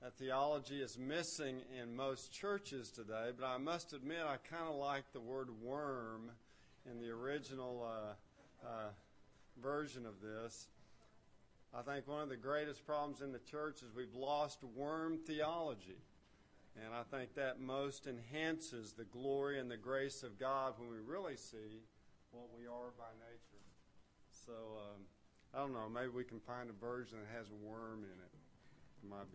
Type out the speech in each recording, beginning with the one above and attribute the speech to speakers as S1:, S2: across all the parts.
S1: theology is missing in most churches today, but I must admit I kind of like the word worm in the original version of this. I think one of the greatest problems in the church is we've lost worm theology. And I think that most enhances the glory and the grace of God when we really see what we are by nature. So, I don't know, maybe we can find a version that has a worm in it. It might be.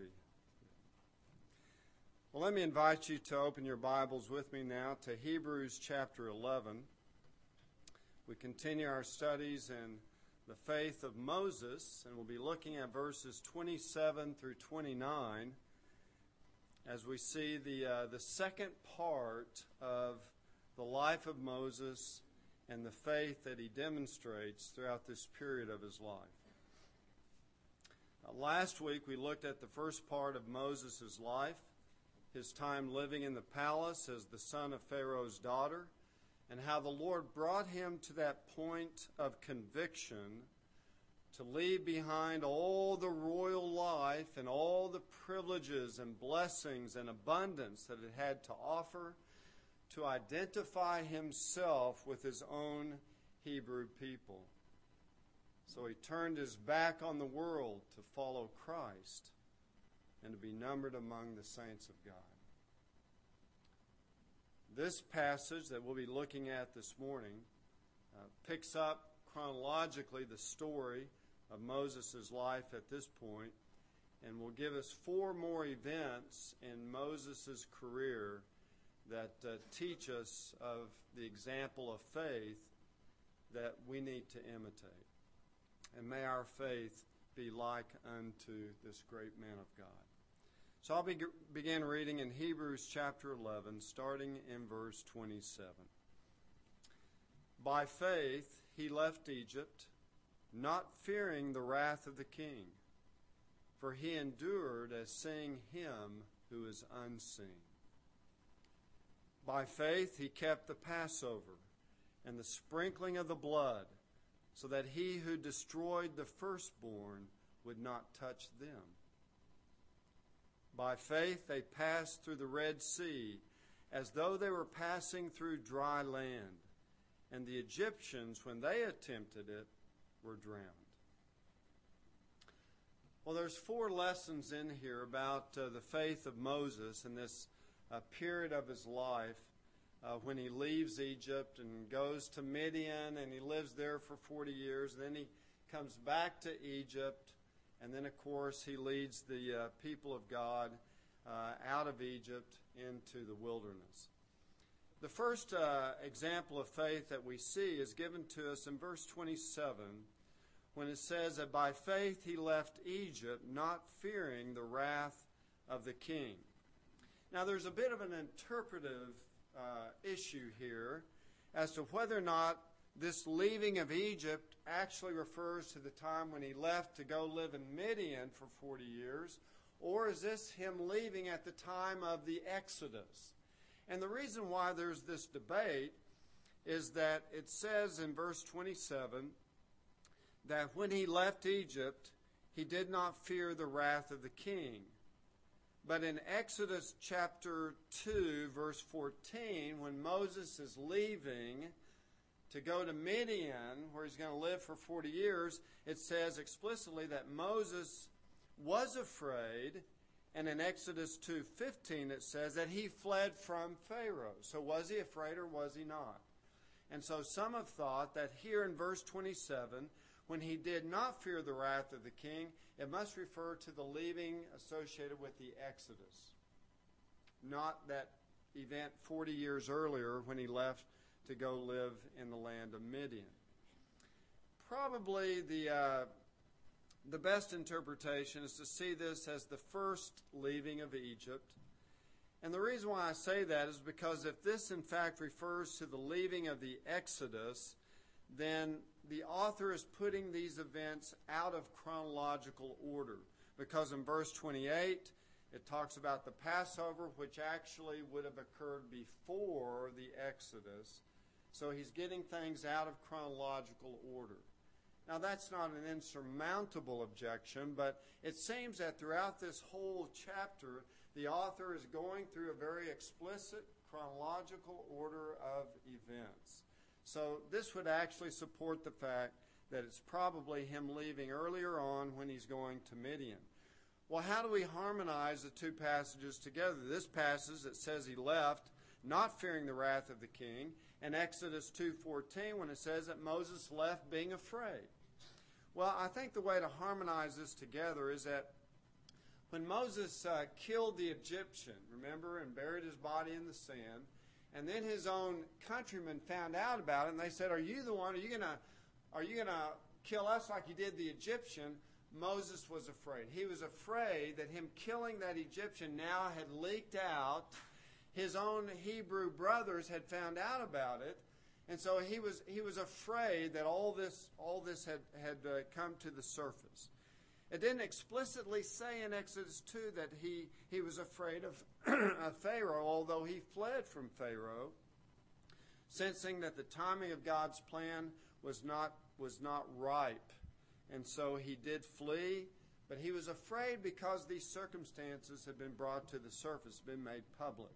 S1: Well, let me invite you to open your Bibles with me now to Hebrews chapter 11. We continue our studies in the faith of Moses, and we'll be looking at verses 27 through 29 as we see the second part of the life of Moses and the faith that he demonstrates throughout this period of his life. Last week we looked at the first part of Moses' life, his time living in the palace as the son of Pharaoh's daughter, and how the Lord brought him to that point of conviction to leave behind all the royal life and all the privileges and blessings and abundance that it had to offer, to identify himself with his own Hebrew people. So he turned his back on the world to follow Christ and to be numbered among the saints of God. This passage that we'll be looking at this morning picks up chronologically the story of Moses' life at this point, and will give us four more events in Moses' career that teach us of the example of faith that we need to imitate. And may our faith be like unto this great man of God. So I'll begin reading in Hebrews chapter 11, starting in verse 27. By faith he left Egypt, not fearing the wrath of the king, for he endured as seeing him who is unseen. By faith he kept the Passover and the sprinkling of the blood, so that he who destroyed the firstborn would not touch them. By faith they passed through the Red Sea as though they were passing through dry land, and the Egyptians, when they attempted it, were drowned. Well, there's four lessons in here about the faith of Moses in this period of his life when he leaves Egypt and goes to Midian, and he lives there for 40 years. Then he comes back to Egypt, and then, of course, he leads the people of God out of Egypt into the wilderness. The first example of faith that we see is given to us in verse 27, when it says that by faith he left Egypt, not fearing the wrath of the king. Now, there's a bit of an interpretive issue here as to whether or not this leaving of Egypt actually refers to the time when he left to go live in Midian for 40 years, or is this him leaving at the time of the Exodus? And the reason why there's this debate is that it says in verse 27 that when he left Egypt, he did not fear the wrath of the king. But in Exodus chapter 2, verse 14, when Moses is leaving to go to Midian, where he's going to live for 40 years, it says explicitly that Moses was afraid, and in Exodus 2:15 it says that he fled from Pharaoh. So was he afraid or was he not? And so some have thought that here in verse 27, when he did not fear the wrath of the king, it must refer to the leaving associated with the Exodus, not that event 40 years earlier when he left to go live in the land of Midian. Probably the best interpretation is to see this as the first leaving of Egypt. And the reason why I say that is because if this in fact refers to the leaving of the Exodus, then the author is putting these events out of chronological order. Because in verse 28, it talks about the Passover, which actually would have occurred before the Exodus. So he's getting things out of chronological order. Now, that's not an insurmountable objection, but it seems that throughout this whole chapter, the author is going through a very explicit chronological order of events. So this would actually support the fact that it's probably him leaving earlier on when he's going to Midian. Well, how do we harmonize the two passages together? This passage that says he left, not fearing the wrath of the king, and Exodus 2:14 when it says that Moses left being afraid. Well, I think the way to harmonize this together is that when Moses killed the Egyptian, remember, and buried his body in the sand, and then his own countrymen found out about it, and they said, "Are you the one? Are you gonna kill us like you did the Egyptian?" Moses was afraid. He was afraid that him killing that Egyptian now had leaked out. His own Hebrew brothers had found out about it, and so he was afraid that all this had come to the surface. It didn't explicitly say in Exodus 2 that he was afraid of, of Pharaoh, although he fled from Pharaoh, sensing that the timing of God's plan was not ripe. And so he did flee, but he was afraid because these circumstances had been brought to the surface, been made public.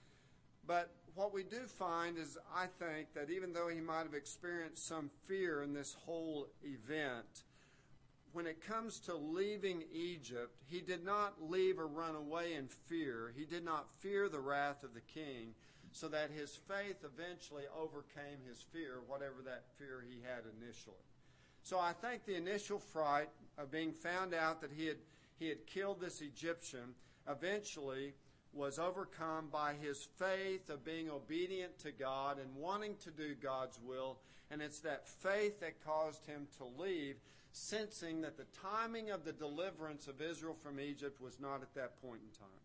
S1: But what we do find is, I think, that even though he might have experienced some fear in this whole event, when it comes to leaving Egypt, he did not leave or run away in fear. He did not fear the wrath of the king, so that his faith eventually overcame his fear, whatever that fear he had initially. So I think the initial fright of being found out that he had killed this Egyptian eventually was overcome by his faith of being obedient to God and wanting to do God's will. And it's that faith that caused him to leave, sensing that the timing of the deliverance of Israel from Egypt was not at that point in time.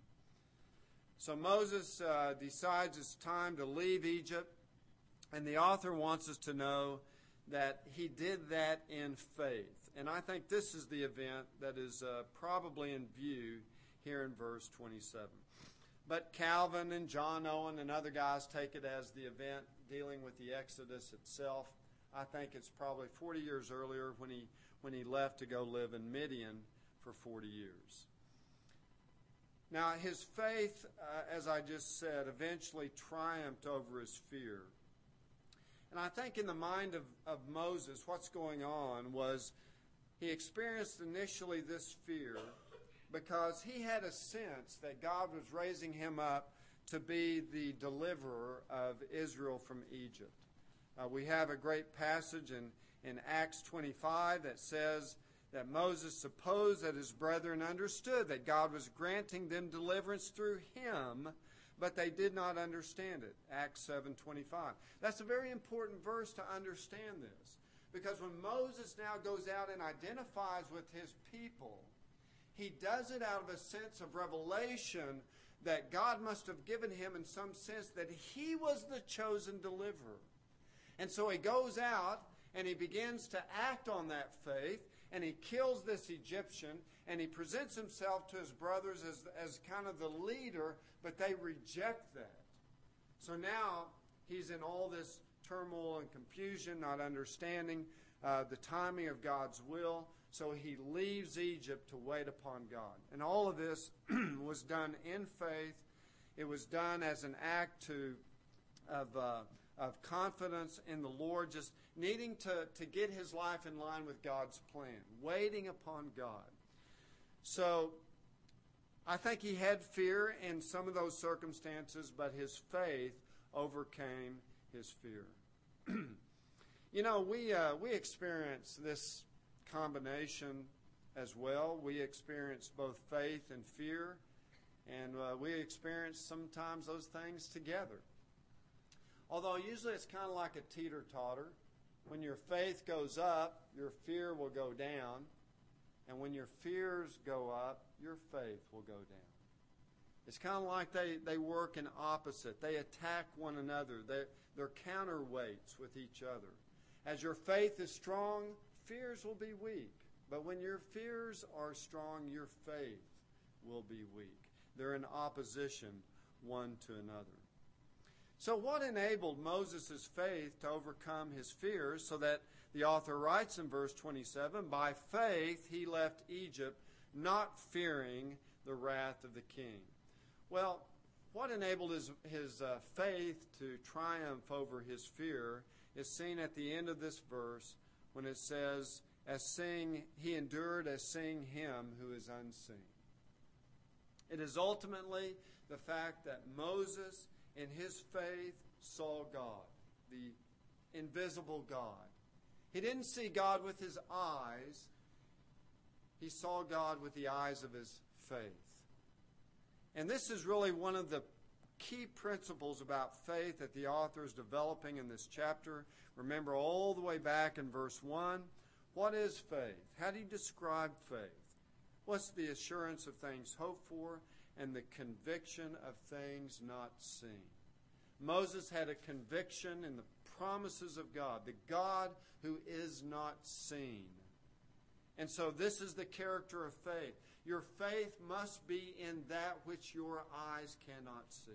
S1: So Moses decides it's time to leave Egypt, and the author wants us to know that he did that in faith. And I think this is the event that is probably in view here in verse 27. But Calvin and John Owen and other guys take it as the event dealing with the Exodus itself. I think it's probably 40 years earlier when he left to go live in Midian for 40 years. Now, his faith, as I just said, eventually triumphed over his fear. And I think in the mind of Moses, what's going on was he experienced initially this fear because he had a sense that God was raising him up to be the deliverer of Israel from Egypt. We have a great passage in Acts 25 that says that Moses supposed that his brethren understood that God was granting them deliverance through him, but they did not understand it. Acts 7:25. That's a very important verse to understand this, because when Moses now goes out and identifies with his people, he does it out of a sense of revelation that God must have given him in some sense that he was the chosen deliverer. And so he goes out and he begins to act on that faith, and he kills this Egyptian, and he presents himself to his brothers as kind of the leader, but they reject that. So now he's in all this turmoil and confusion, not understanding the timing of God's will. So he leaves Egypt to wait upon God. And all of this was done in faith. It was done as an act of confidence in the Lord, just needing to get his life in line with God's plan, waiting upon God. So I think he had fear in some of those circumstances, but his faith overcame his fear. You know, we experience this combination as well. We experience both faith and fear, and we experience sometimes those things together. Although usually it's kind of like a teeter-totter. When your faith goes up, your fear will go down. And when your fears go up, your faith will go down. It's kind of like they work in opposite. They attack one another. They're counterweights with each other. As your faith is strong, fears will be weak. But when your fears are strong, your faith will be weak. They're in opposition one to another. So what enabled Moses' faith to overcome his fears, so that the author writes in verse 27, by faith he left Egypt, not fearing the wrath of the king. Well, what enabled his faith to triumph over his fear is seen at the end of this verse when it says, he endured as seeing him who is unseen. It is ultimately the fact that Moses, in his faith, saw God, the invisible God. He didn't see God with his eyes. He saw God with the eyes of his faith. And this is really one of the key principles about faith that the author is developing in this chapter. Remember all the way back in verse 1, what is faith? How do you describe faith? What's the assurance of things hoped for and the conviction of things not seen? Moses had a conviction in the promises of God, the God who is not seen. And so this is the character of faith. Your faith must be in that which your eyes cannot see.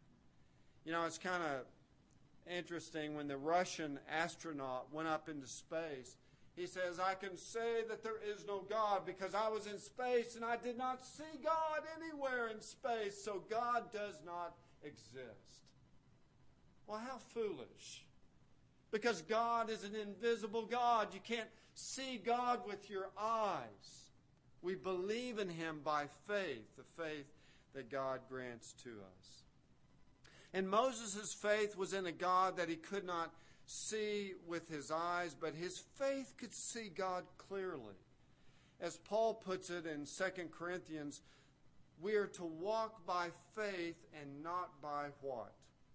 S1: You know, it's kind of interesting when the Russian astronaut went up into space. He says, I can say that there is no God because I was in space and I did not see God anywhere in space, so God does not exist. Well, how foolish. Because God is an invisible God. You can't see God with your eyes. We believe in him by faith, the faith that God grants to us. And Moses' faith was in a God that he could not see with his eyes, but his faith could see God clearly. As Paul puts it in 2 Corinthians, we are to walk by faith and not by what?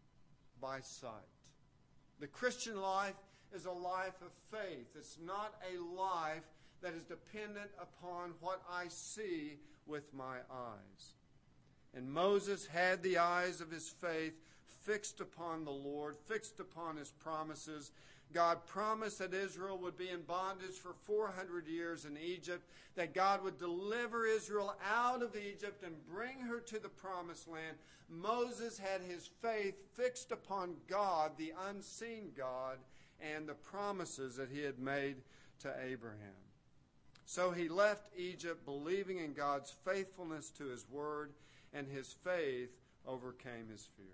S1: By sight. The Christian life is a life of faith. It's not a life that is dependent upon what I see with my eyes. And Moses had the eyes of his faith fixed upon the Lord, fixed upon his promises. God promised that Israel would be in bondage for 400 years in Egypt, that God would deliver Israel out of Egypt and bring her to the promised land. Moses had his faith fixed upon God, the unseen God, and the promises that he had made to Abraham. So he left Egypt believing in God's faithfulness to his word, and his faith overcame his fear.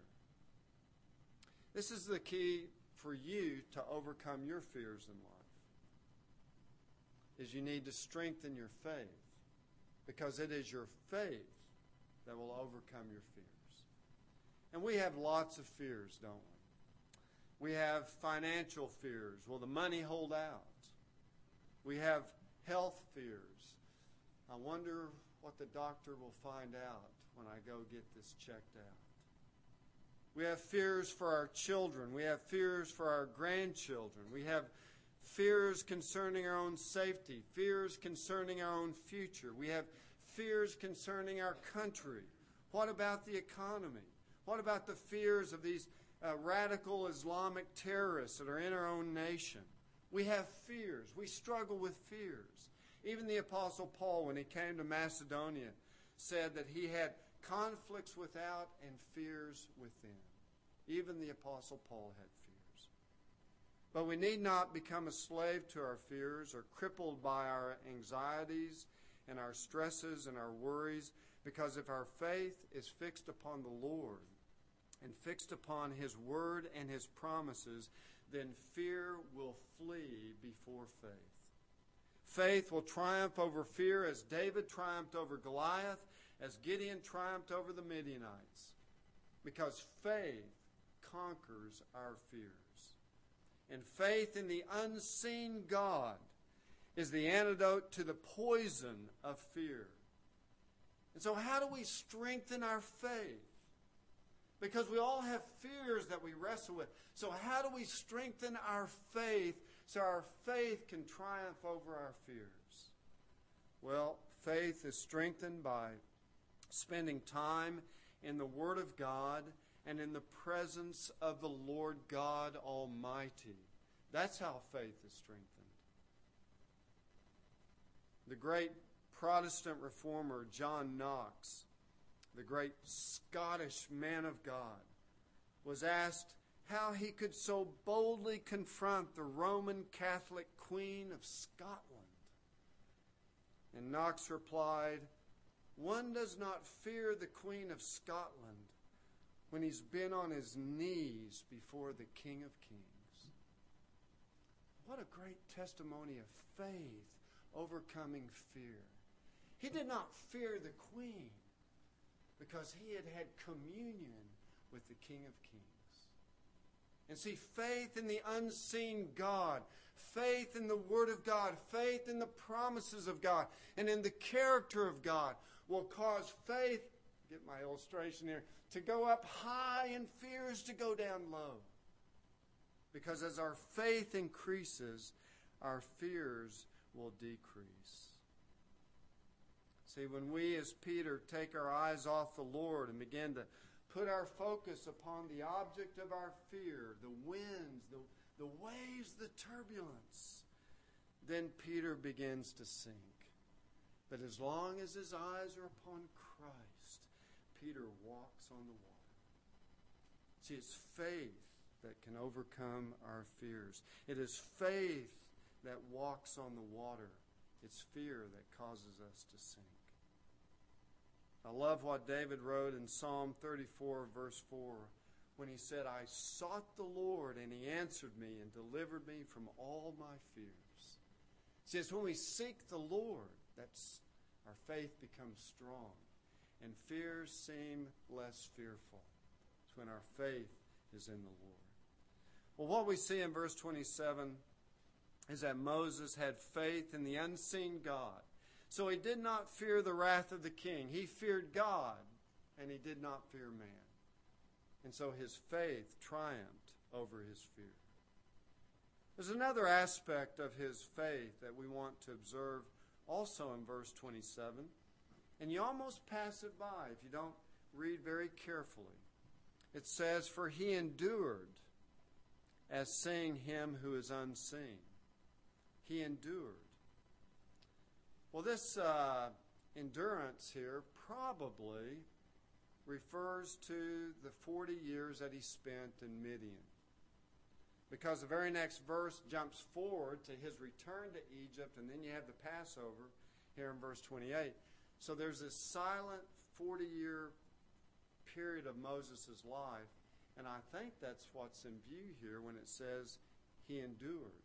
S1: This is the key for you to overcome your fears in life, is you need to strengthen your faith, because it is your faith that will overcome your fears. And we have lots of fears, don't we? We have financial fears. Will the money hold out? We have health fears. I wonder what the doctor will find out when I go get this checked out. We have fears for our children. We have fears for our grandchildren. We have fears concerning our own safety, fears concerning our own future. We have fears concerning our country. What about the economy? What about the fears of these radical Islamic terrorists that are in our own nation? We have fears. We struggle with fears. Even the Apostle Paul, when he came to Macedonia, said that he had conflicts without and fears within. Even the Apostle Paul had fears. But we need not become a slave to our fears or crippled by our anxieties and our stresses and our worries, because if our faith is fixed upon the Lord and fixed upon his word and his promises, then fear will flee before faith. Faith will triumph over fear as David triumphed over Goliath, as Gideon triumphed over the Midianites, because faith conquers our fears. And faith in the unseen God is the antidote to the poison of fear. And so how do we strengthen our faith? Because we all have fears that we wrestle with. So how do we strengthen our faith so our faith can triumph over our fears? Well, faith is strengthened by spending time in the Word of God and in the presence of the Lord God Almighty. That's how faith is strengthened. The great Protestant reformer John Knox, the great Scottish man of God, was asked how he could so boldly confront the Roman Catholic Queen of Scotland. And Knox replied, "One does not fear the Queen of Scotland when he's been on his knees before the King of Kings." What a great testimony of faith overcoming fear. He did not fear the Queen because he had had communion with the King of Kings. And see, faith in the unseen God, faith in the Word of God, faith in the promises of God, and in the character of God will cause faith, get my illustration here, to go up high and fears to go down low. Because as our faith increases, our fears will decrease. See, when we as Peter take our eyes off the Lord and begin to put our focus upon the object of our fear, the winds, the waves, the turbulence, then Peter begins to sink. But as long as his eyes are upon Christ, Peter walks on the water. See, it's faith that can overcome our fears. It is faith that walks on the water. It's fear that causes us to sink. I love what David wrote in Psalm 34, verse 4, when he said, "I sought the Lord, and he answered me and delivered me from all my fears." See, it's when we seek the Lord that our faith becomes strong, and fears seem less fearful. It's when our faith is in the Lord. Well, what we see in verse 27 is that Moses had faith in the unseen God. So he did not fear the wrath of the king. He feared God, and he did not fear man. And so his faith triumphed over his fear. There's another aspect of his faith that we want to observe also in verse 27. And you almost pass it by if you don't read very carefully. It says, "For he endured as seeing him who is unseen." He endured. Well, this endurance here probably refers to the 40 years that he spent in Midian. Because the very next verse jumps forward to his return to Egypt, and then you have the Passover here in verse 28. So there's this silent 40-year period of Moses' life, and I think that's what's in view here when it says he endured.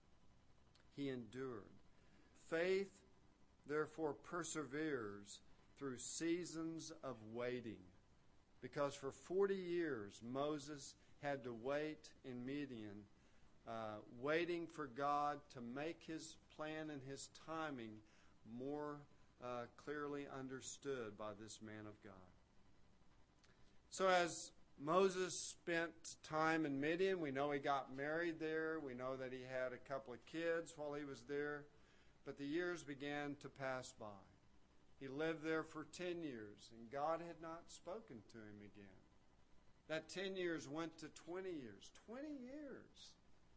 S1: He endured. Faith therefore perseveres through seasons of waiting. Because for 40 years Moses had to wait in Midian, waiting for God to make his plan and his timing more clearly understood by this man of God. So as Moses spent time in Midian, we know he got married there. We know that he had a couple of kids while he was there. But the years began to pass by. He lived there for 10 years, and God had not spoken to him again. That 10 years went to 20 years. 20 years!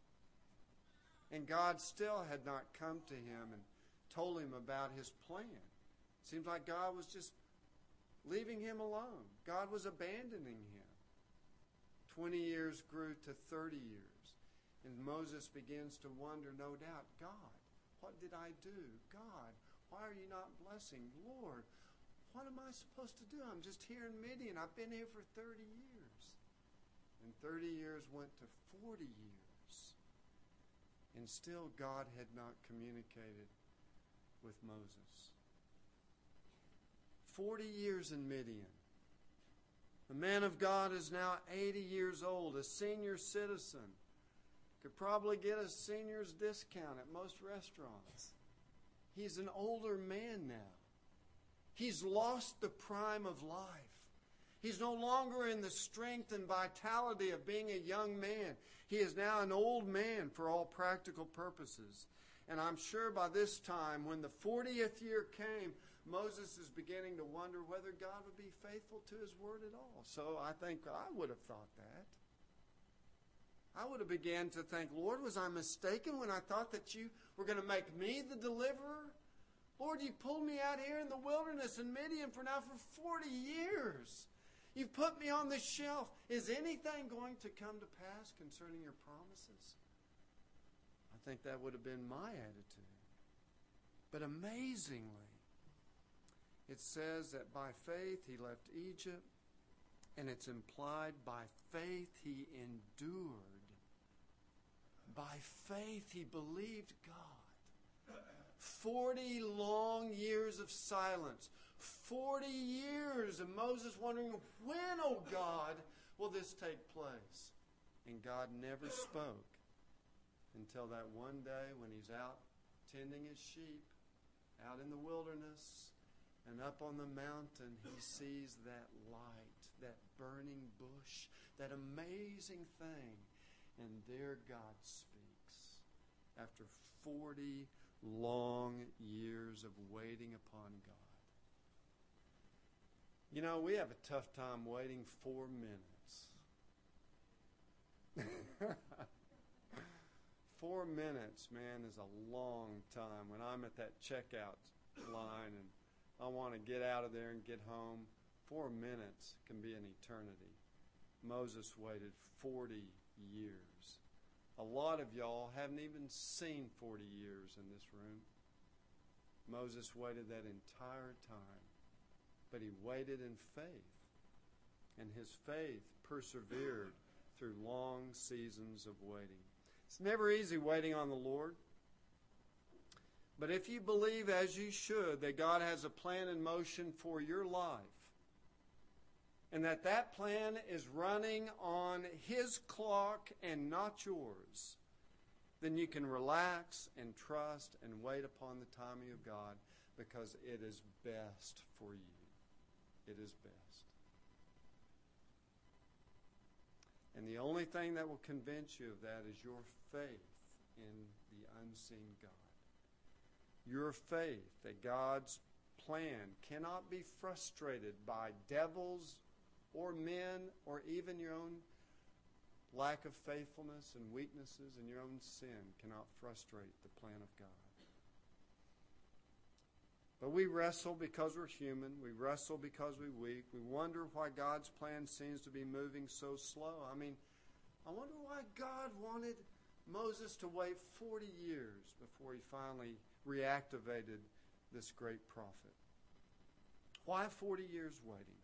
S1: And God still had not come to him and told him about his plan. It seems like God was just leaving him alone. God was abandoning him. 20 years grew to 30 years. And Moses begins to wonder, no doubt, God, what did I do? God, why are you not blessing? Lord, what am I supposed to do? I'm just here in Midian. I've been here for 30 years. And 30 years went to 40 years. And still God had not communicated with Moses. 40 years in Midian. The man of God is now 80 years old, a senior citizen. Could probably get a senior's discount at most restaurants. He's an older man now. He's lost the prime of life. He's no longer in the strength and vitality of being a young man. He is now an old man for all practical purposes. And I'm sure by this time, when the 40th year came, Moses is beginning to wonder whether God would be faithful to his word at all. So I think I would have thought that. I would have began to think, Lord, was I mistaken when I thought that you were going to make me the deliverer? Lord, you pulled me out here in the wilderness in Midian for 40 years. You've put me on the shelf. Is anything going to come to pass concerning your promises? I think that would have been my attitude. But amazingly, it says that by faith he left Egypt, and it's implied by faith he endured. By faith he believed God. 40 long years of silence. 40 years of Moses wondering, when, oh God, will this take place? And God never spoke until that one day when he's out tending his sheep, out in the wilderness, and up on the mountain he sees that light, that burning bush, that amazing thing. And there God speaks after 40 long years of waiting upon God. You know, we have a tough time waiting 4 minutes. 4 minutes, man, is a long time. When I'm at that checkout line and I want to get out of there and get home, 4 minutes can be an eternity. Moses waited 40 years. A lot of y'all haven't even seen 40 years in this room. Moses waited that entire time, but he waited in faith, and his faith persevered through long seasons of waiting. It's never easy waiting on the Lord, but if you believe, as you should, that God has a plan in motion for your life, and that plan is running on His clock and not yours, then you can relax and trust and wait upon the timing of God, because it is best for you. It is best. And the only thing that will convince you of that is your faith in the unseen God. Your faith that God's plan cannot be frustrated by devils or men or even your own lack of faithfulness and weaknesses and your own sin cannot frustrate the plan of God. But we wrestle because we're human. We wrestle because we're weak. We wonder why God's plan seems to be moving so slow. I mean, I wonder why God wanted Moses to wait 40 years before he finally reactivated this great prophet. Why 40 years waiting?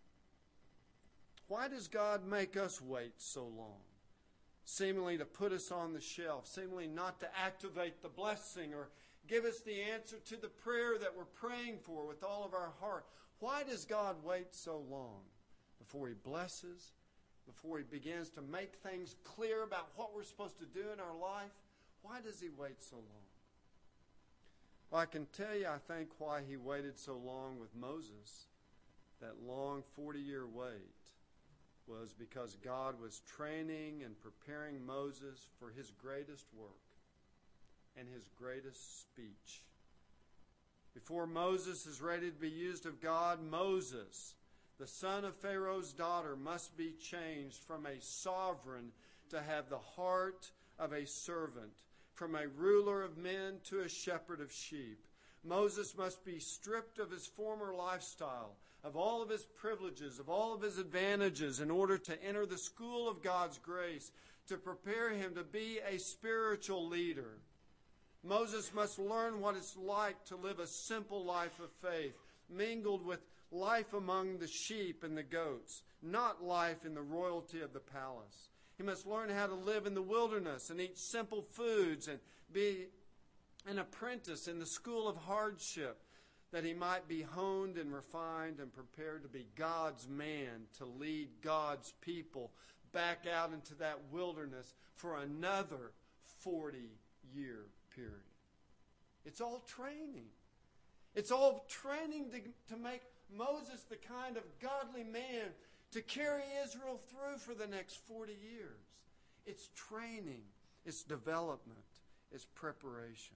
S1: Why does God make us wait so long? Seemingly to put us on the shelf, seemingly not to activate the blessing or give us the answer to the prayer that we're praying for with all of our heart. Why does God wait so long before He blesses, before He begins to make things clear about what we're supposed to do in our life? Why does He wait so long? Well, I can tell you, I think, why He waited so long with Moses. That long 40-year wait was because God was training and preparing Moses for his greatest work and his greatest speech. Before Moses is ready to be used of God, Moses, the son of Pharaoh's daughter, must be changed from a sovereign to have the heart of a servant, from a ruler of men to a shepherd of sheep. Moses must be stripped of his former lifestyle, of all of his privileges, of all of his advantages, in order to enter the school of God's grace, to prepare him to be a spiritual leader. Moses must learn what it's like to live a simple life of faith, mingled with life among the sheep and the goats, not life in the royalty of the palace. He must learn how to live in the wilderness and eat simple foods and be an apprentice in the school of hardship, that he might be honed and refined and prepared to be God's man, to lead God's people back out into that wilderness for another 40-year period. It's all training. It's all training to make Moses the kind of godly man to carry Israel through for the next 40 years. It's training. It's development. It's preparation.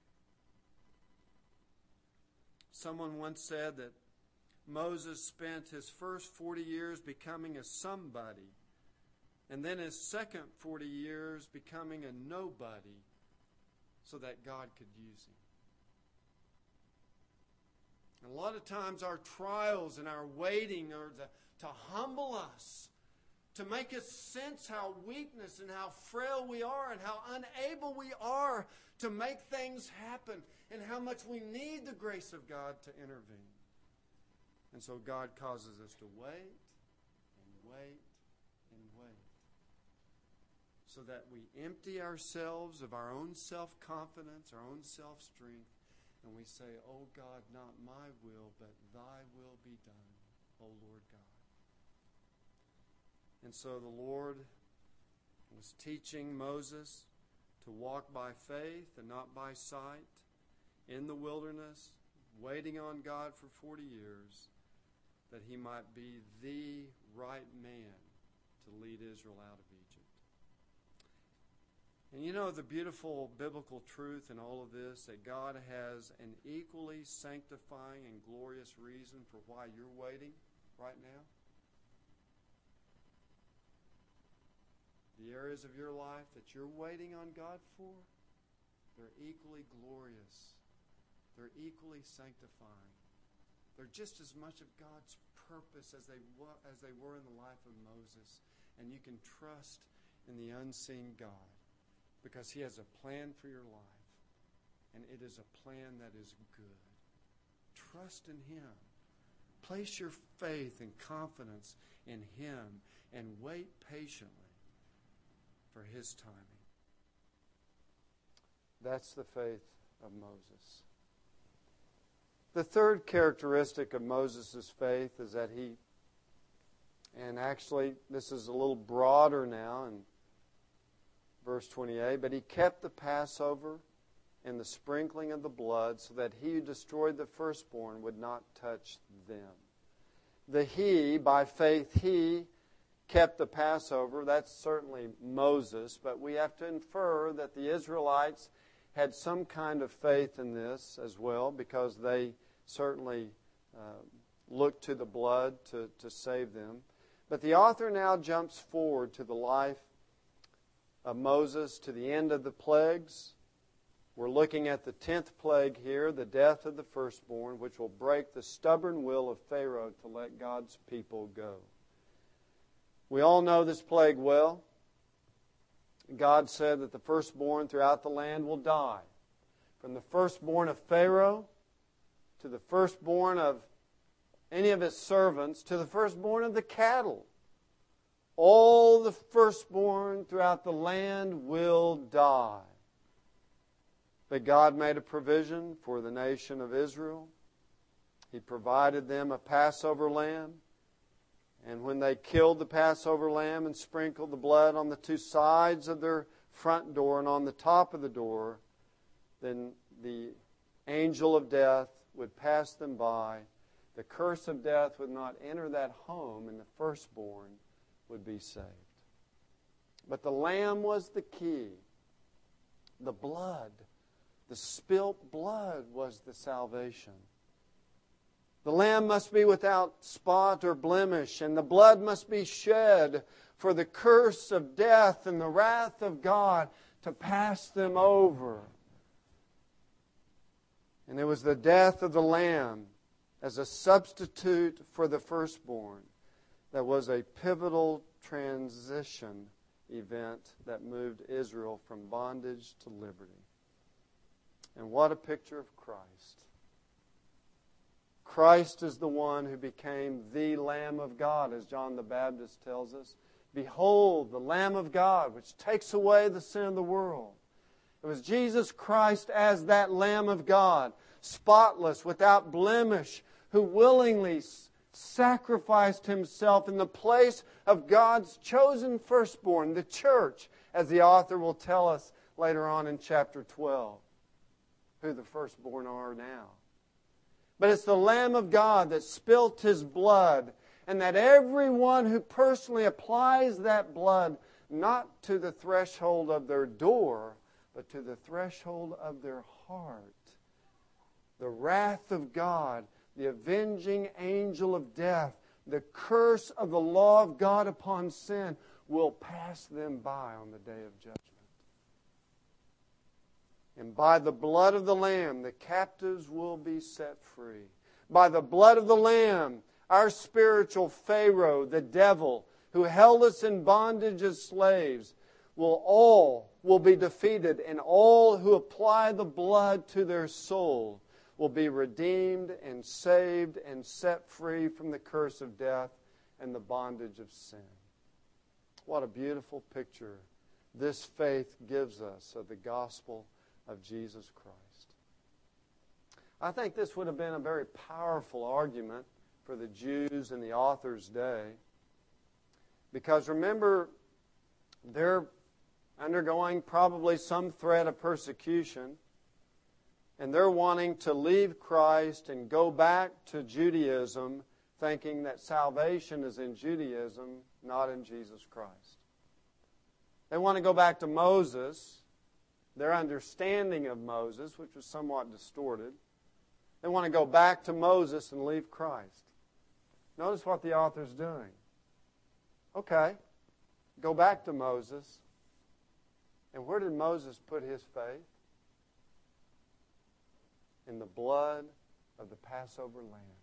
S1: Someone once said that Moses spent his first 40 years becoming a somebody, and then his second 40 years becoming a nobody, so that God could use him. And a lot of times our trials and our waiting are to humble us, to make us sense how weakness and how frail we are and how unable we are to make things happen and how much we need the grace of God to intervene. And so God causes us to wait and wait and wait, so that we empty ourselves of our own self-confidence, our own self-strength, and we say, "Oh God, not my will, but thy will be done, O Lord God." And so the Lord was teaching Moses to walk by faith and not by sight in the wilderness, waiting on God for 40 years, that he might be the right man to lead Israel out of Egypt. And you know the beautiful biblical truth in all of this, that God has an equally sanctifying and glorious reason for why you're waiting right now? The areas of your life that you're waiting on God for, they're equally glorious. They're equally sanctifying. They're just as much of God's purpose as they were in the life of Moses. And you can trust in the unseen God, because He has a plan for your life, and it is a plan that is good. Trust in Him. Place your faith and confidence in Him, and wait patiently for His timing. That's the faith of Moses. The third characteristic of Moses' faith is that he, and actually this is a little broader now in verse 28, but he kept the Passover and the sprinkling of the blood, so that he who destroyed the firstborn would not touch them. By faith, he kept the Passover. That's certainly Moses, but we have to infer that the Israelites had some kind of faith in this as well, because they certainly looked to the blood to save them. But the author now jumps forward to the life of Moses, to the end of the plagues. We're looking at the 10th plague here, the death of the firstborn, which will break the stubborn will of Pharaoh to let God's people go. We all know this plague well. God said that the firstborn throughout the land will die. From the firstborn of Pharaoh to the firstborn of any of his servants to the firstborn of the cattle. All the firstborn throughout the land will die. But God made a provision for the nation of Israel. He provided them a Passover lamb. And when they killed the Passover lamb and sprinkled the blood on the two sides of their front door and on the top of the door, then the angel of death would pass them by. The curse of death would not enter that home, and the firstborn would be saved. But the lamb was the key. The blood, the spilt blood, was the salvation. The lamb must be without spot or blemish, and the blood must be shed for the curse of death and the wrath of God to pass them over. And it was the death of the lamb as a substitute for the firstborn that was a pivotal transition event that moved Israel from bondage to liberty. And what a picture of Christ. Christ is the one who became the Lamb of God, as John the Baptist tells us. Behold, the Lamb of God, which takes away the sin of the world. It was Jesus Christ as that Lamb of God, spotless, without blemish, who willingly sacrificed Himself in the place of God's chosen firstborn, the church, as the author will tell us later on in chapter 12, who the firstborn are now. But it's the Lamb of God that spilt His blood, and that everyone who personally applies that blood, not to the threshold of their door, but to the threshold of their heart, the wrath of God, the avenging angel of death, the curse of the law of God upon sin, will pass them by on the day of judgment. And by the blood of the Lamb, the captives will be set free. by the blood of the Lamb, our spiritual Pharaoh, the devil, who held us in bondage as slaves, will be defeated, and all who apply the blood to their soul will be redeemed and saved and set free from the curse of death and the bondage of sin. What a beautiful picture this faith gives us of the gospel of Jesus Christ. I think this would have been a very powerful argument for the Jews in the author's day, because remember, they're undergoing probably some threat of persecution, and they're wanting to leave Christ and go back to Judaism, thinking that salvation is in Judaism, not in Jesus Christ. They want to go back to Moses, their understanding of Moses, which was somewhat distorted. They want to go back to Moses and leave Christ. Notice what the author's doing. Okay, go back to Moses. And where did Moses put his faith? In the blood of the Passover lamb.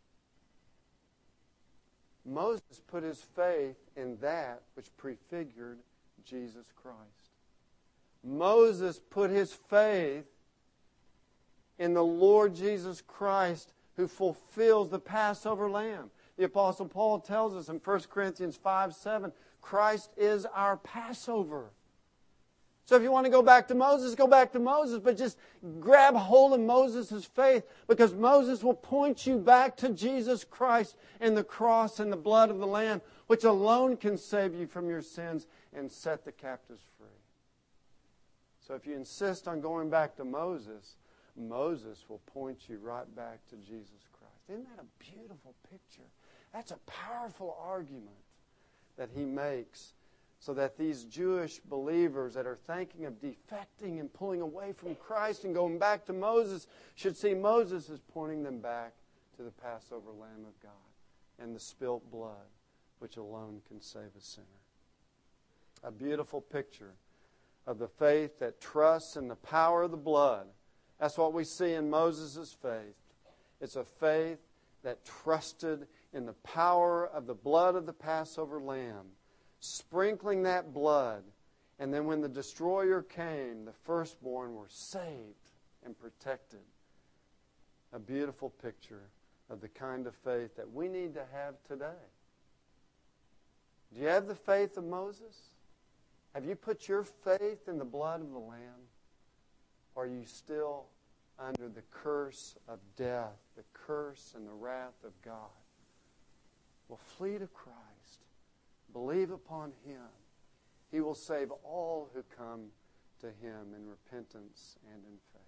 S1: Moses put his faith in that which prefigured Jesus Christ. Moses put his faith in the Lord Jesus Christ, who fulfills the Passover lamb. The Apostle Paul tells us in 1 Corinthians 5:7, Christ is our Passover. So if you want to go back to Moses, go back to Moses, but just grab hold of Moses' faith, because Moses will point you back to Jesus Christ and the cross and the blood of the Lamb, which alone can save you from your sins and set the captives free. So if you insist on going back to Moses, Moses will point you right back to Jesus Christ. Isn't that a beautiful picture? That's a powerful argument that he makes, so that these Jewish believers that are thinking of defecting and pulling away from Christ and going back to Moses should see Moses as pointing them back to the Passover Lamb of God and the spilt blood, which alone can save a sinner. A beautiful picture of the faith that trusts in the power of the blood. That's what we see in Moses' faith. It's a faith that trusted in the power of the blood of the Passover Lamb, sprinkling that blood, and then when the destroyer came, the firstborn were saved and protected. A beautiful picture of the kind of faith that we need to have today. Do you have the faith of Moses? Have you put your faith in the blood of the Lamb? Or are you still under the curse of death, the curse and the wrath of God? Well, flee to Christ. Believe upon Him. He will save all who come to Him in repentance and in faith.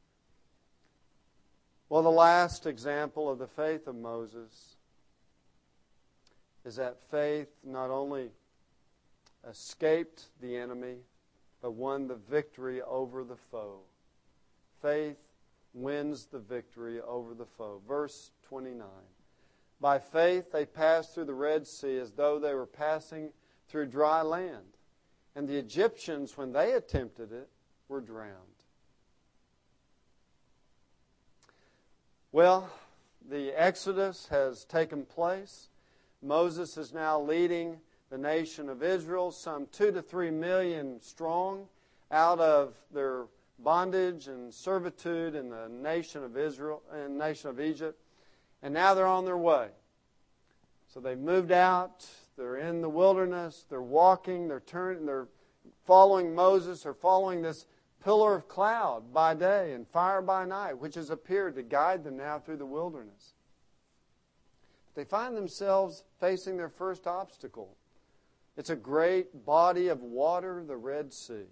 S1: Well, the last example of the faith of Moses is that faith not only escaped the enemy, but won the victory over the foe. Faith wins the victory over the foe. Verse 29. By faith they passed through the Red Sea as though they were passing through dry land. And the Egyptians, when they attempted it, were drowned. Well, the Exodus has taken place. Moses is now leading the nation of Israel, some 2 to 3 million strong, out of their bondage and servitude in the nation of Israel and nation of Egypt. And now they're on their way. So they've moved out. They're in the wilderness. They're walking. They're following Moses. They're following this pillar of cloud by day and fire by night, which has appeared to guide them now through the wilderness. They find themselves facing their first obstacle. It's a great body of water, the Red Sea.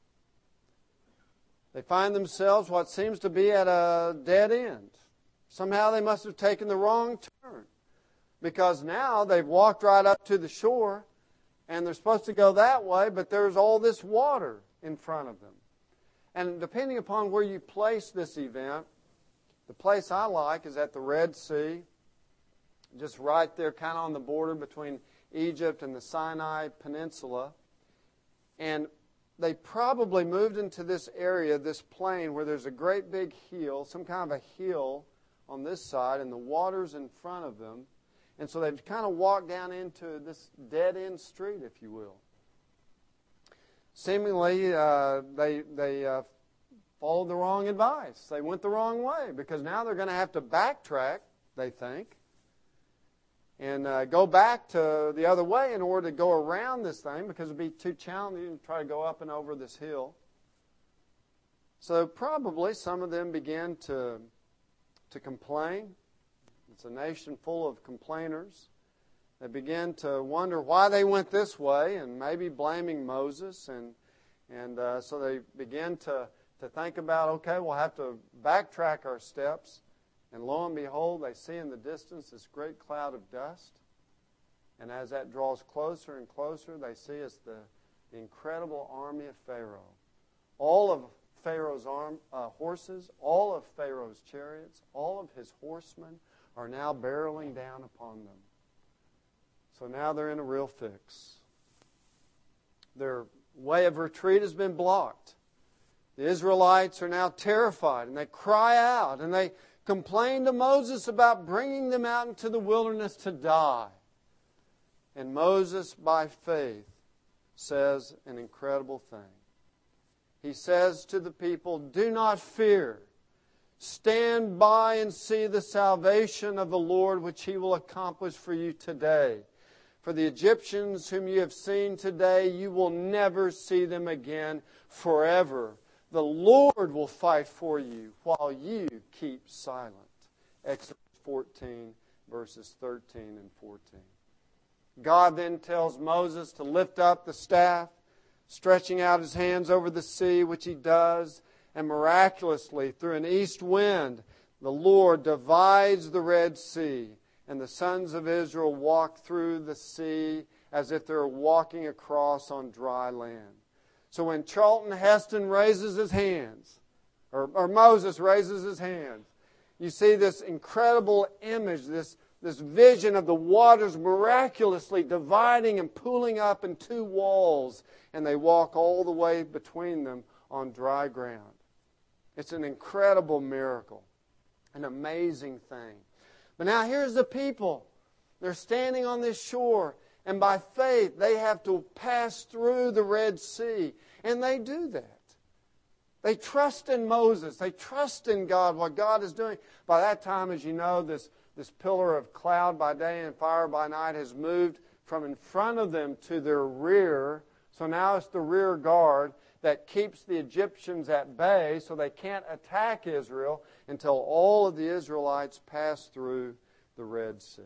S1: They find themselves what seems to be at a dead end. Somehow they must have taken the wrong turn, because now they've walked right up to the shore and they're supposed to go that way, but there's all this water in front of them. And depending upon where you place this event, the place I like is at the Red Sea, just right there kind of on the border between Egypt and the Sinai Peninsula. And they probably moved into this area, this plain, where there's a great big hill, some kind of a hill on this side and the water's in front of them. And so they've kind of walked down into this dead-end street, if you will. Seemingly, they followed the wrong advice. They went the wrong way because now they're going to have to backtrack, they think, and go back to the other way in order to go around this thing because it would be too challenging to try to go up and over this hill. So probably some of them began to complain. It's a nation full of complainers. They began to wonder why they went this way and maybe blaming Moses. And so they began to think about, okay, we'll have to backtrack our steps. And lo and behold, they see in the distance this great cloud of dust. And as that draws closer and closer, they see it's the incredible army of Pharaoh. All of Pharaoh's horses, all of Pharaoh's chariots, all of his horsemen are now barreling down upon them. So now they're in a real fix. Their way of retreat has been blocked. The Israelites are now terrified, and they cry out, and they complain to Moses about bringing them out into the wilderness to die. And Moses, by faith, says an incredible thing. He says to the people, "Do not fear. Stand by and see the salvation of the Lord, which He will accomplish for you today. For the Egyptians whom you have seen today, you will never see them again forever. The Lord will fight for you while you keep silent." Exodus 14, verses 13 and 14. God then tells Moses to lift up the staff, stretching out his hands over the sea, which he does, and miraculously, through an east wind, the Lord divides the Red Sea, and the sons of Israel walk through the sea as if they're walking across on dry land. So when Charlton Heston raises his hands, or Moses raises his hands, you see this incredible image, this vision of the waters miraculously dividing and pooling up in two walls, and they walk all the way between them on dry ground. It's an incredible miracle, an amazing thing. But now here's the people. They're standing on this shore, and by faith they have to pass through the Red Sea, and they do that. They trust in Moses. They trust in God, what God is doing. By that time, as you know, this pillar of cloud by day and fire by night has moved from in front of them to their rear. So now it's the rear guard that keeps the Egyptians at bay so they can't attack Israel until all of the Israelites pass through the Red Sea.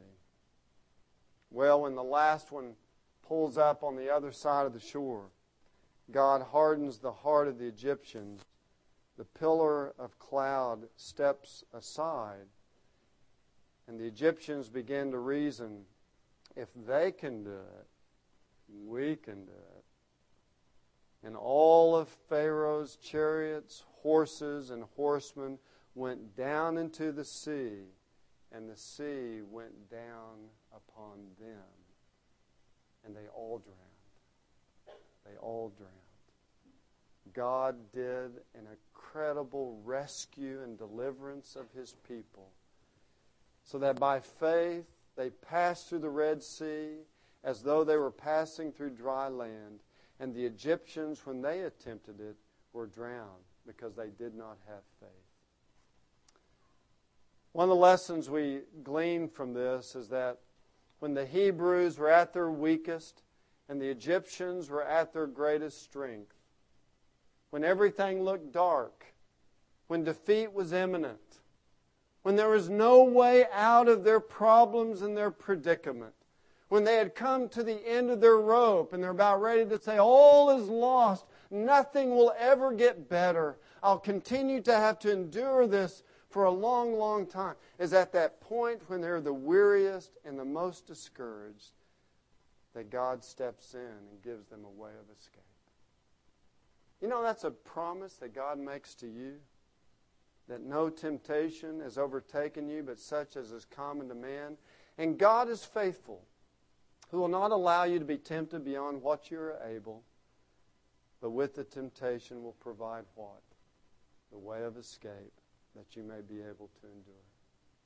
S1: Well, when the last one pulls up on the other side of the shore, God hardens the heart of the Egyptians. The pillar of cloud steps aside, and the Egyptians begin to reason, if they can do it, we can do it. And all of Pharaoh's chariots, horses, and horsemen went down into the sea, and the sea went down upon them. And they all drowned. They all drowned. God did an incredible rescue and deliverance of His people, so that by faith they passed through the Red Sea as though they were passing through dry land. And the Egyptians, when they attempted it, were drowned because they did not have faith. One of the lessons we glean from this is that when the Hebrews were at their weakest and the Egyptians were at their greatest strength, when everything looked dark, when defeat was imminent, when there was no way out of their problems and their predicament, when they had come to the end of their rope and they're about ready to say, all is lost, nothing will ever get better, I'll continue to have to endure this for a long, long time, is at that point when they're the weariest and the most discouraged that God steps in and gives them a way of escape. You know, that's a promise that God makes to you, that no temptation has overtaken you but such as is common to man. And God is faithful, who will not allow you to be tempted beyond what you are able, but with the temptation will provide what? The way of escape, that you may be able to endure.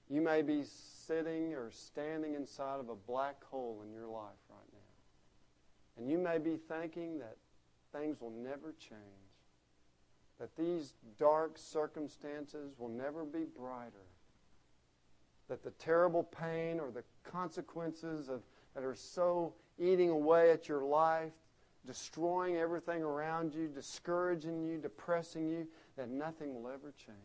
S1: You may be sitting or standing inside of a black hole in your life right now. And you may be thinking that things will never change, that these dark circumstances will never be brighter, that the terrible pain or the consequences that are so eating away at your life, destroying everything around you, discouraging you, depressing you, that nothing will ever change.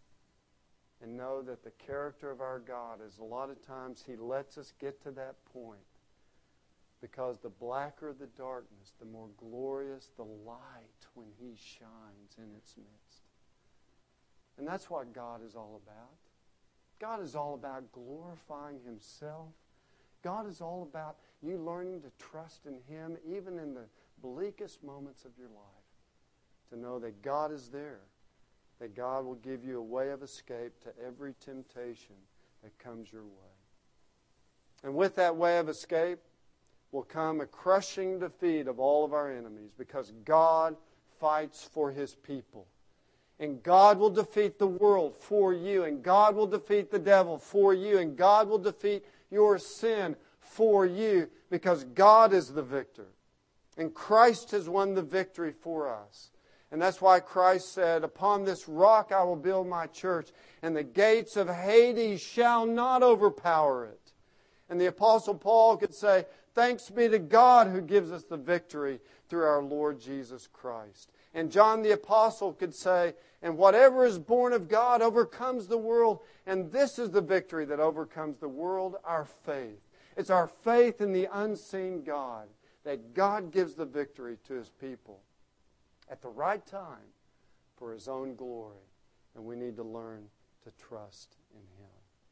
S1: And know that the character of our God is a lot of times He lets us get to that point because the blacker the darkness, the more glorious the light when He shines in its midst. And that's what God is all about. God is all about glorifying Himself. God is all about you learning to trust in Him even in the bleakest moments of your life. To know that God is there. That God will give you a way of escape to every temptation that comes your way. And with that way of escape will come a crushing defeat of all of our enemies because God fights for His people. And God will defeat the world for you. And God will defeat the devil for you. And God will defeat your sin for you because God is the victor. And Christ has won the victory for us. And that's why Christ said, upon this rock I will build my church, and the gates of Hades shall not overpower it. And the Apostle Paul could say, thanks be to God who gives us the victory through our Lord Jesus Christ. And John the Apostle could say, and whatever is born of God overcomes the world, and this is the victory that overcomes the world, our faith. It's our faith in the unseen God, that God gives the victory to His people at the right time for His own glory. And we need to learn to trust in Him.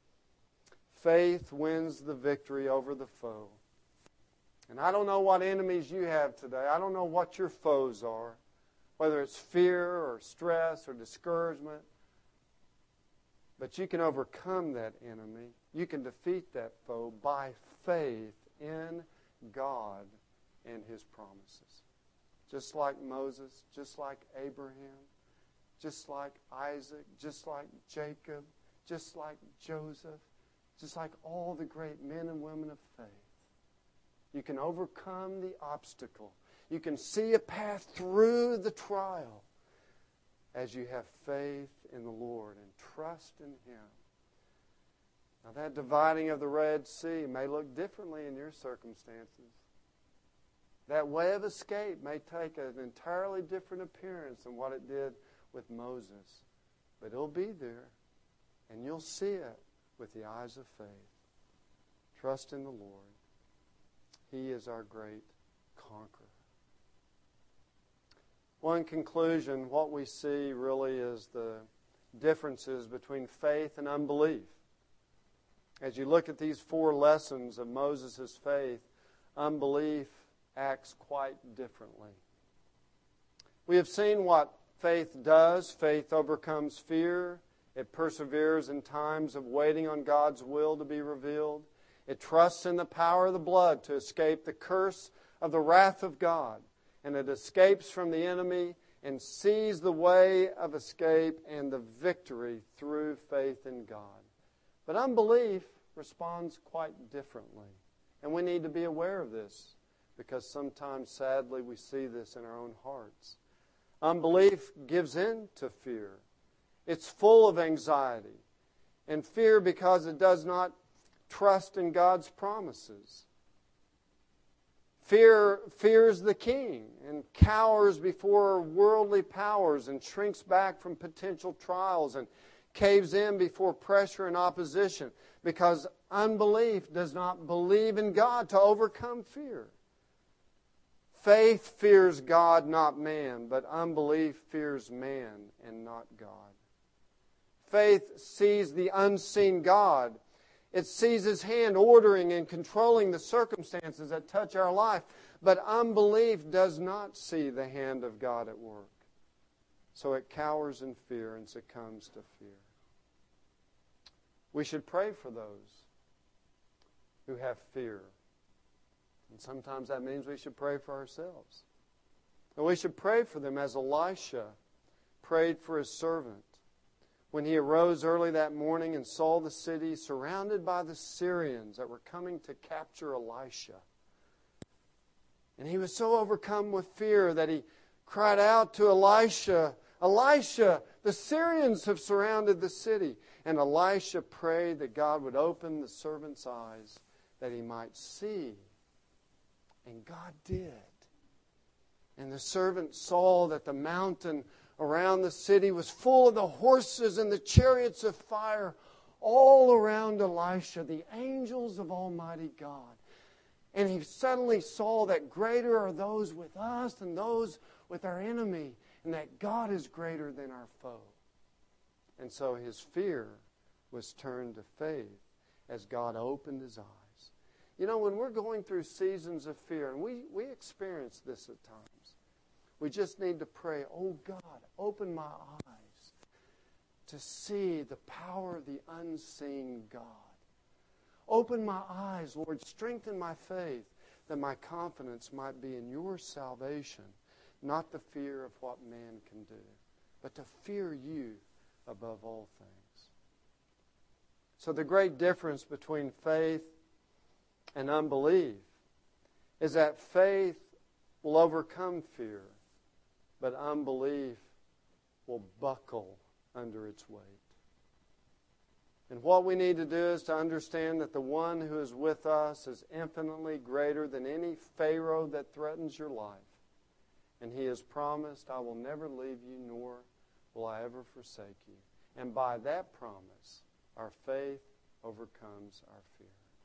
S1: Faith wins the victory over the foe. And I don't know what enemies you have today. I don't know what your foes are, whether it's fear or stress or discouragement. But you can overcome that enemy. You can defeat that foe by faith in God and His promises. Just like Moses, just like Abraham, just like Isaac, just like Jacob, just like Joseph, just like all the great men and women of faith. You can overcome the obstacle. You can see a path through the trial as you have faith in the Lord and trust in Him. Now that dividing of the Red Sea may look differently in your circumstances. That way of escape may take an entirely different appearance than what it did with Moses. But it'll be there, and you'll see it with the eyes of faith. Trust in the Lord. He is our great conqueror. Well, in conclusion, what we see really is the differences between faith and unbelief. As you look at these 4 lessons of Moses' faith, unbelief acts quite differently. We have seen what faith does. Faith overcomes fear. It perseveres in times of waiting on God's will to be revealed. It trusts in the power of the blood to escape the curse of the wrath of God. And it escapes from the enemy and sees the way of escape and the victory through faith in God. But unbelief responds quite differently. And we need to be aware of this, because sometimes, sadly, we see this in our own hearts. Unbelief gives in to fear. It's full of anxiety. And fear because it does not trust in God's promises. Fear fears the king and cowers before worldly powers and shrinks back from potential trials and caves in before pressure and opposition, because unbelief does not believe in God to overcome fear. Faith fears God, not man, but unbelief fears man and not God. Faith sees the unseen God. It sees His hand ordering and controlling the circumstances that touch our life. But unbelief does not see the hand of God at work. So it cowers in fear and succumbs to fear. We should pray for those who have fear. And sometimes that means we should pray for ourselves. And we should pray for them as Elisha prayed for his servant. when he arose early that morning and saw the city surrounded by the Syrians that were coming to capture Elisha. And he was so overcome with fear that he cried out to Elisha, "Elisha, the Syrians have surrounded the city." And Elisha prayed that God would open the servant's eyes that he might see. And God did. And the servant saw that the mountain around the city was full of the horses and the chariots of fire all around Elisha, the angels of Almighty God. And he suddenly saw that greater are those with us than those with our enemy, and that God is greater than our foe. And so his fear was turned to faith as God opened his eyes. You know, when we're going through seasons of fear, and we experience this at times, we just need to pray, "Oh God, open my eyes to see the power of the unseen God. Open my eyes, Lord, strengthen my faith, that my confidence might be in your salvation, not the fear of what man can do, but to fear you above all things." So the great difference between faith and unbelief is that faith will overcome fear, but unbelief will buckle under its weight. And what we need to do is to understand that the one who is with us is infinitely greater than any Pharaoh that threatens your life. And he has promised, "I will never leave you, nor will I ever forsake you." And by that promise, our faith overcomes our fear.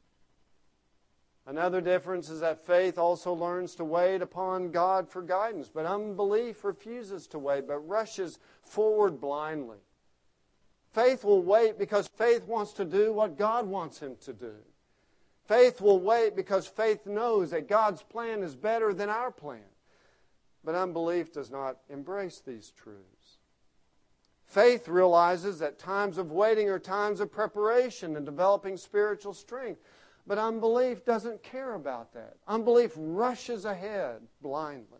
S1: Another difference is that faith also learns to wait upon God for guidance, but unbelief refuses to wait, but rushes forward blindly. Faith will wait because faith wants to do what God wants him to do. Faith will wait because faith knows that God's plan is better than our plan. But unbelief does not embrace these truths. Faith realizes that times of waiting are times of preparation and developing spiritual strength. But unbelief doesn't care about that. Unbelief rushes ahead blindly.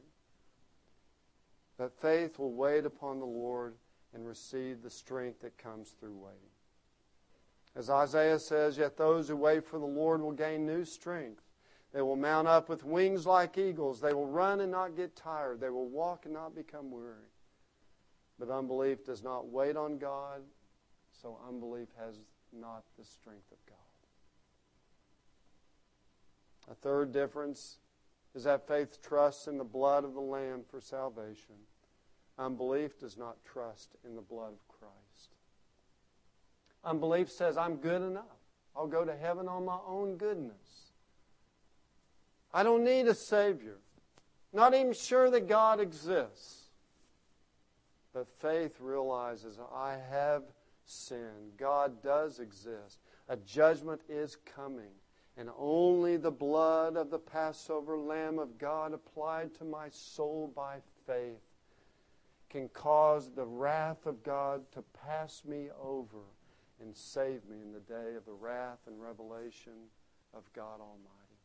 S1: But faith will wait upon the Lord and receive the strength that comes through waiting. As Isaiah says, "Yet those who wait for the Lord will gain new strength. They will mount up with wings like eagles. They will run and not get tired. They will walk and not become weary." But unbelief does not wait on God, so unbelief has not the strength of God. A third difference is that faith trusts in the blood of the Lamb for salvation. Unbelief does not trust in the blood of Christ. Unbelief says, "I'm good enough. I'll go to heaven on my own goodness. I don't need a Savior. Not even sure that God exists." But faith realizes, "I have sinned. God does exist. A judgment is coming. And only the blood of the Passover Lamb of God applied to my soul by faith can cause the wrath of God to pass me over and save me in the day of the wrath and revelation of God Almighty."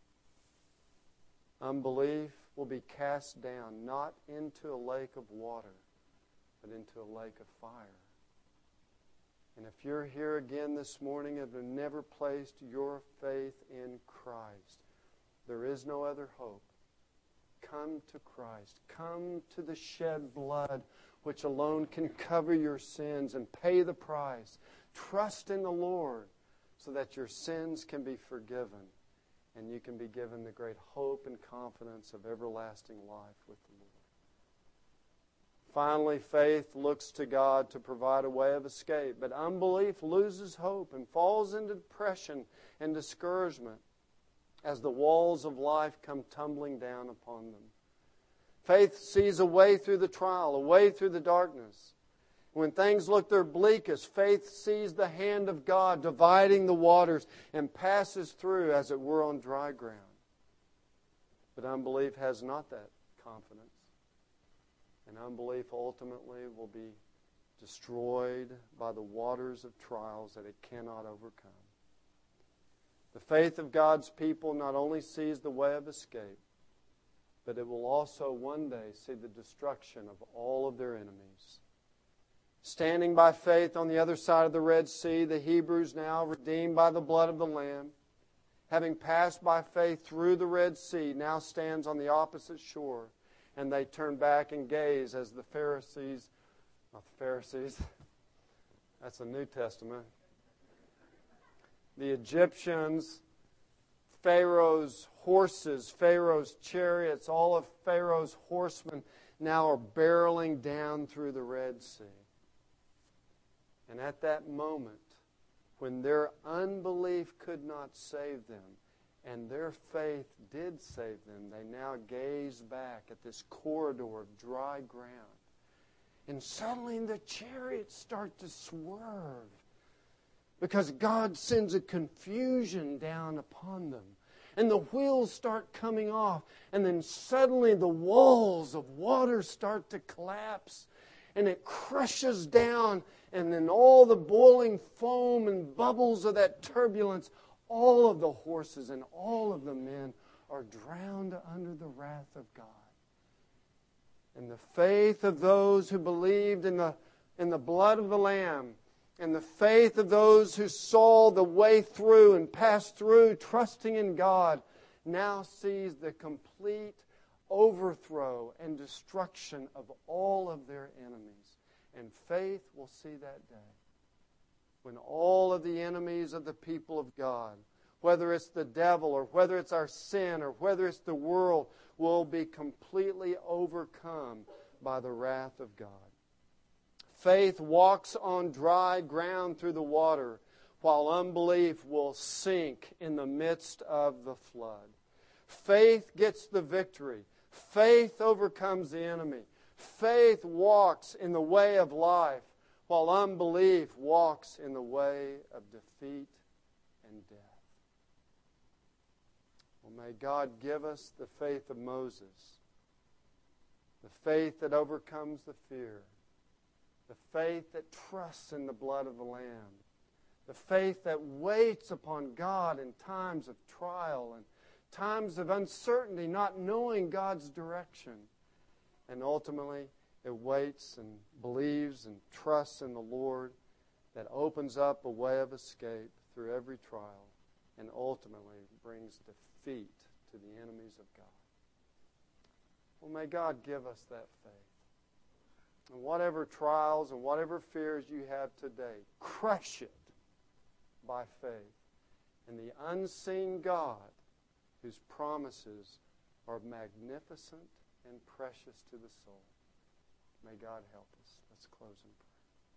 S1: Unbelief will be cast down not into a lake of water, but into a lake of fire. And if you're here again this morning and have never placed your faith in Christ, there is no other hope. Come to Christ. Come to the shed blood which alone can cover your sins and pay the price. Trust in the Lord so that your sins can be forgiven and you can be given the great hope and confidence of everlasting life with the Lord. Finally, faith looks to God to provide a way of escape, but unbelief loses hope and falls into depression and discouragement as the walls of life come tumbling down upon them. Faith sees a way through the trial, a way through the darkness. When things look their bleakest, faith sees the hand of God dividing the waters and passes through as it were on dry ground. But unbelief has not that confidence. And unbelief ultimately will be destroyed by the waters of trials that it cannot overcome. The faith of God's people not only sees the way of escape, but it will also one day see the destruction of all of their enemies. Standing by faith on the other side of the Red Sea, the Hebrews now redeemed by the blood of the Lamb, having passed by faith through the Red Sea, now stands on the opposite shore. And they turn back and gaze as the Pharisees, not the Pharisees, that's the New Testament, the Egyptians, Pharaoh's horses, Pharaoh's chariots, all of Pharaoh's horsemen now are barreling down through the Red Sea. And at that moment, when their unbelief could not save them, and their faith did save them, they now gaze back at this corridor of dry ground. And suddenly the chariots start to swerve because God sends a confusion down upon them. And the wheels start coming off. And then suddenly the walls of water start to collapse. And it crushes down. And then all the boiling foam and bubbles of that turbulence, all of the horses and all of the men are drowned under the wrath of God. And the faith of those who believed in the blood of the Lamb, and the faith of those who saw the way through and passed through, trusting in God, now sees the complete overthrow and destruction of all of their enemies. And faith will see that day when all of the enemies of the people of God, whether it's the devil or whether it's our sin or whether it's the world, will be completely overcome by the wrath of God. Faith walks on dry ground through the water, while unbelief will sink in the midst of the flood. Faith gets the victory. Faith overcomes the enemy. Faith walks in the way of life, while unbelief walks in the way of defeat and death. Well, may God give us the faith of Moses, the faith that overcomes the fear, the faith that trusts in the blood of the Lamb, the faith that waits upon God in times of trial and times of uncertainty, not knowing God's direction. And ultimately, it waits and believes and trusts in the Lord that opens up a way of escape through every trial and ultimately brings defeat to the enemies of God. Well, may God give us that faith. And whatever trials and whatever fears you have today, crush it by faith in the unseen God whose promises are magnificent and precious to the soul. May God help us. Let's close in prayer.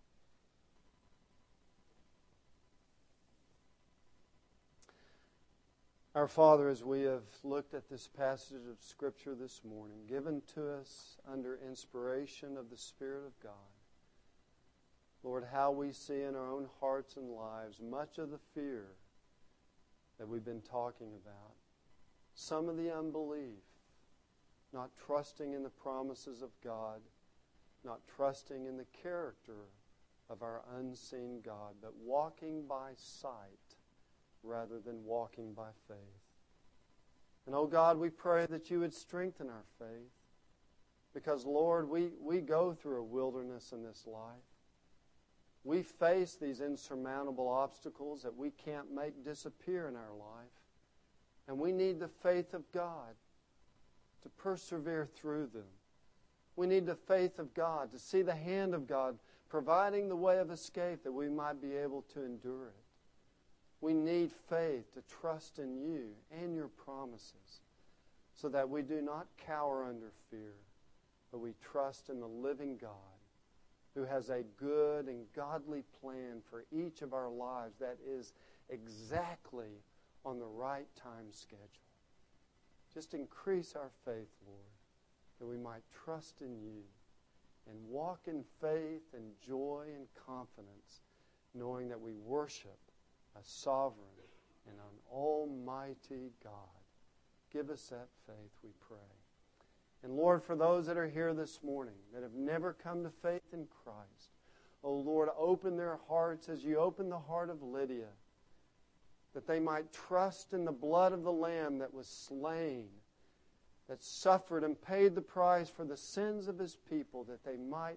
S1: Our Father, as we have looked at this passage of Scripture this morning, given to us under inspiration of the Spirit of God, Lord, how we see in our own hearts and lives much of the fear that we've been talking about, some of the unbelief, not trusting in the promises of God, not trusting in the character of our unseen God, but walking by sight rather than walking by faith. And, oh God, we pray that you would strengthen our faith because, Lord, we go through a wilderness in this life. We face these insurmountable obstacles that we can't make disappear in our life. And we need the faith of God to persevere through them. We need the faith of God to see the hand of God providing the way of escape that we might be able to endure it. We need faith to trust in you and your promises so that we do not cower under fear, but we trust in the living God who has a good and godly plan for each of our lives that is exactly on the right time schedule. Just increase our faith, Lord, that we might trust in you and walk in faith and joy and confidence, knowing that we worship a sovereign and an almighty God. Give us that faith, we pray. And Lord, for those that are here this morning that have never come to faith in Christ, oh Lord, open their hearts as you opened the heart of Lydia, that they might trust in the blood of the Lamb that was slain, that suffered and paid the price for the sins of his people, that they might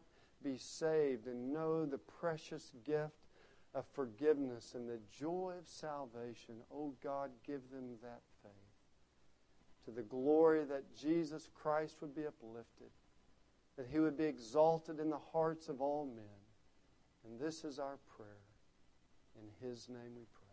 S1: be saved and know the precious gift of forgiveness and the joy of salvation. Oh God, give them that faith. To the glory that Jesus Christ would be uplifted, that He would be exalted in the hearts of all men. And this is our prayer. In His name we pray.